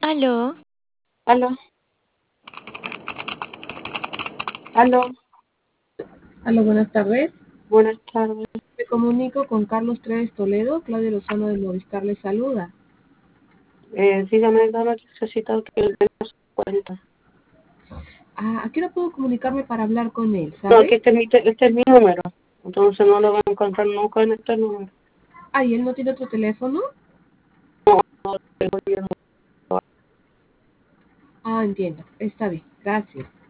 Aló, Aló, aló, Aló, buenas tardes. buenas tardes. Me comunico con Carlos Treves Toledo. Claudia Lozano de Movistar le saluda. Dígame, dama, que necesito que le demos cuenta. ¿A qué hora puedo comunicarme para hablar con él, No, que sabe? este es mi número, entonces no lo voy a encontrar nunca en este número. ¿Y él no tiene otro teléfono? Tengo yo. Entiendo. Está bien. Gracias.